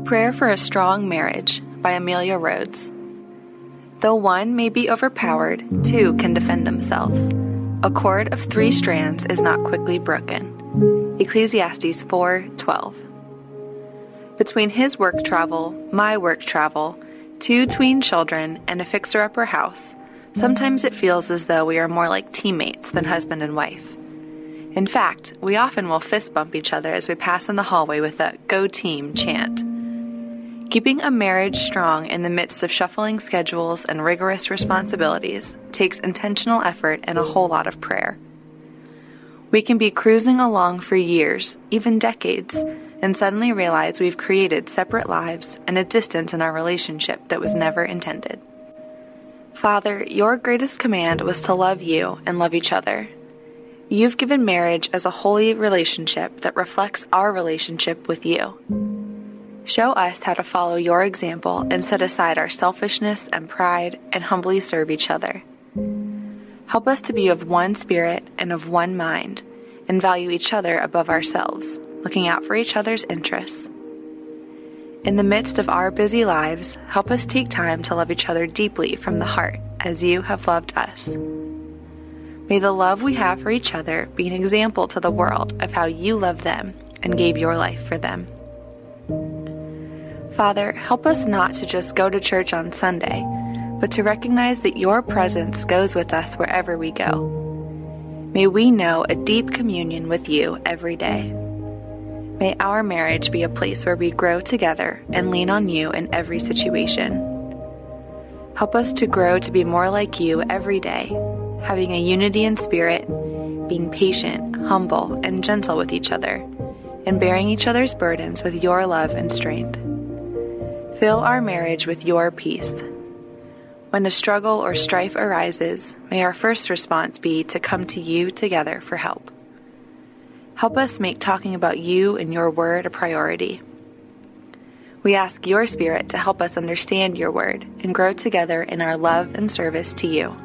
Prayer for a Strong Marriage by Amelia Rhodes. Though one may be overpowered, two can defend themselves. A cord of 3 strands is not quickly broken. Ecclesiastes 4:12. Between his work travel, my work travel, 2 tween children, and a fixer-upper house, sometimes it feels as though we are more like teammates than husband and wife. In fact, we often will fist bump each other as we pass in the hallway with a "Go Team" chant. Keeping a marriage strong in the midst of shuffling schedules and rigorous responsibilities takes intentional effort and a whole lot of prayer. We can be cruising along for years, even decades, and suddenly realize we've created separate lives and a distance in our relationship that was never intended. Father, your greatest command was to love you and love each other. You've given marriage as a holy relationship that reflects our relationship with you. Show us how to follow your example and set aside our selfishness and pride and humbly serve each other. Help us to be of one spirit and of one mind and value each other above ourselves, looking out for each other's interests. In the midst of our busy lives, help us take time to love each other deeply from the heart as you have loved us. May the love we have for each other be an example to the world of how you love them and gave your life for them. Father, help us not to just go to church on Sunday, but to recognize that your presence goes with us wherever we go. May we know a deep communion with you every day. May our marriage be a place where we grow together and lean on you in every situation. Help us to grow to be more like you every day, having a unity in spirit, being patient, humble, and gentle with each other, and bearing each other's burdens with your love and strength. Fill our marriage with your peace. When a struggle or strife arises, may our first response be to come to you together for help. Help us make talking about you and your word a priority. We ask your Spirit to help us understand your word and grow together in our love and service to you.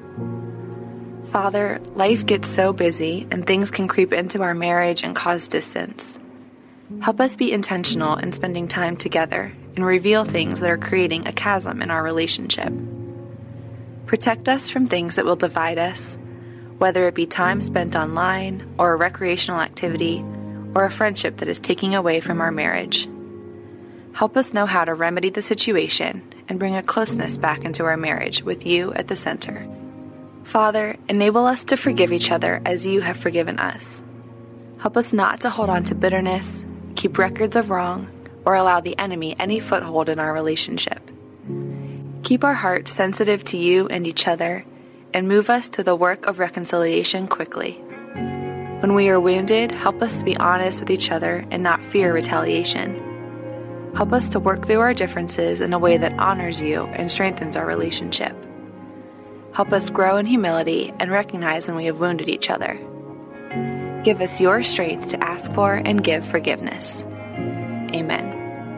Father, life gets so busy and things can creep into our marriage and cause distance. Help us be intentional in spending time together and reveal things that are creating a chasm in our relationship. Protect us from things that will divide us, whether it be time spent online or a recreational activity or a friendship that is taking away from our marriage. Help us know how to remedy the situation and bring a closeness back into our marriage with you at the center. Father, enable us to forgive each other as you have forgiven us. Help us not to hold on to bitterness, keep records of wrong, or allow the enemy any foothold in our relationship. Keep our hearts sensitive to you and each other, and move us to the work of reconciliation quickly. When we are wounded, help us to be honest with each other and not fear retaliation. Help us to work through our differences in a way that honors you and strengthens our relationship. Help us grow in humility and recognize when we have wounded each other. Give us your strength to ask for and give forgiveness. Amen.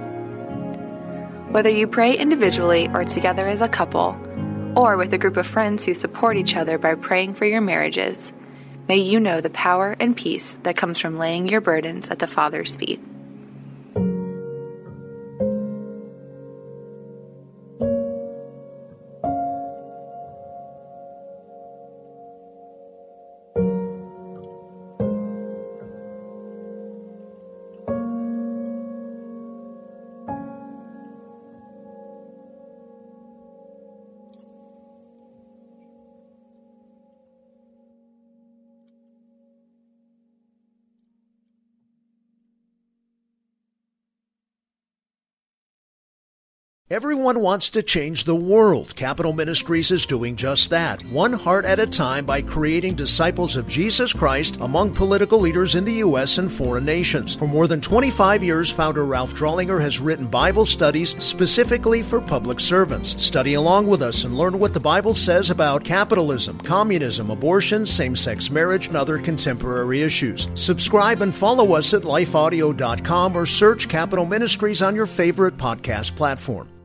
Whether you pray individually or together as a couple, or with a group of friends who support each other by praying for your marriages, may you know the power and peace that comes from laying your burdens at the Father's feet. Everyone wants to change the world. Capital Ministries is doing just that, one heart at a time, by creating disciples of Jesus Christ among political leaders in the U.S. and foreign nations. For more than 25 years, founder Ralph Drollinger has written Bible studies specifically for public servants. Study along with us and learn what the Bible says about capitalism, communism, abortion, same-sex marriage, and other contemporary issues. Subscribe and follow us at lifeaudio.com or search Capital Ministries on your favorite podcast platform.